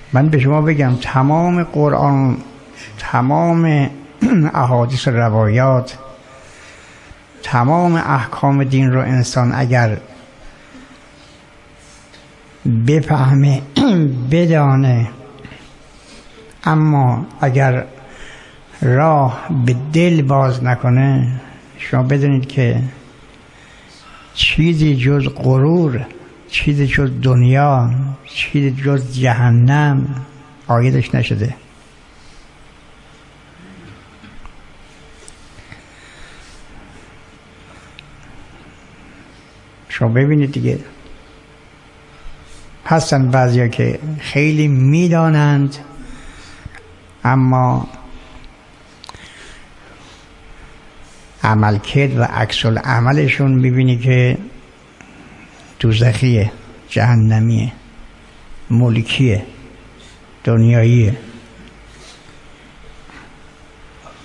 من به شما بگم تمام قرآن، تمام احادیث روایات، تمام احکام دین رو انسان اگر بفهمه بدانه، اما اگر راه به دل باز نکنه، شما بدونید که چیزی جز غرور، چیزی جز دنیا، چیزی جز جهنم عایدش نشده. شما ببینید دیگه، هستن بعضیا که خیلی میدانند اما عملکرد و عکس العملشون میبینی که دوزخیه، جهنمیه، ملکیه، دنیاییه.